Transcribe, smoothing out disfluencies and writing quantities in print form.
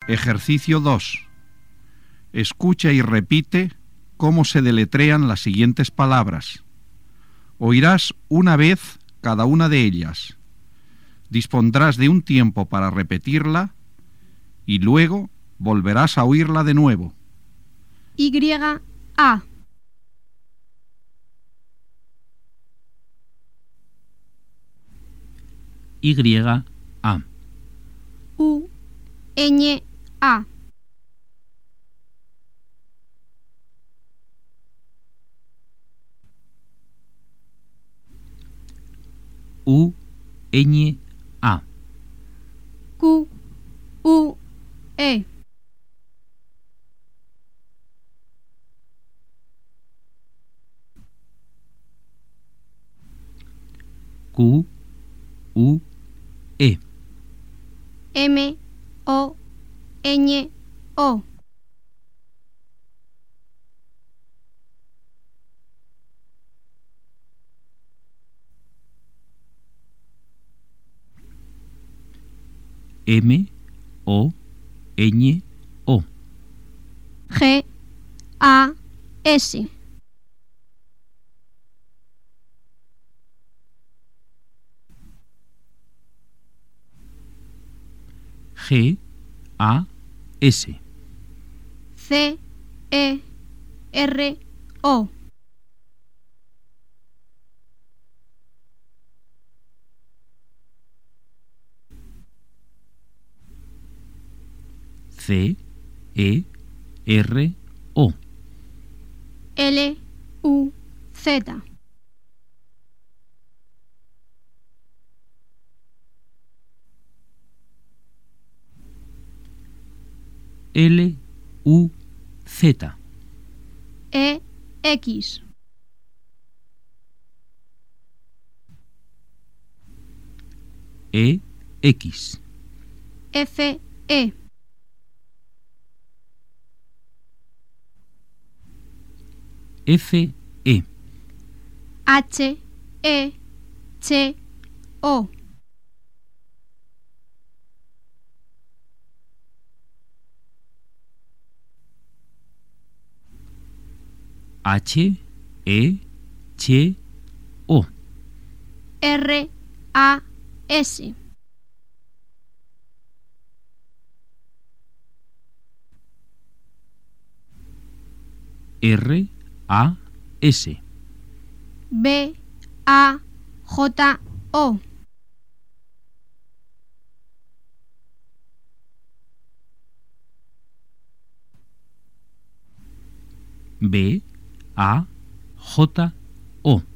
Ejercicio 2. Escucha y repite cómo se deletrean las siguientes palabras. Oirás una vez cada una de ellas. Dispondrás de un tiempo para repetirla y luego volverás a oírla de nuevo. Y-A. Y-A. U-Ñ-A. U-Ñ-A. Q-U-E. Q-U-E. M-O-Ñ-O. M-O-Ñ-O. G-A-S. G-A-S. C-E-R-O. C-E-R-O. L-U-Z. L-U-Z. E-X. E-X. F-E. F-E. H-E-C-O. H-E-C-O. R-A-S. R-A-S. B-A-J-O. B-A-J-O.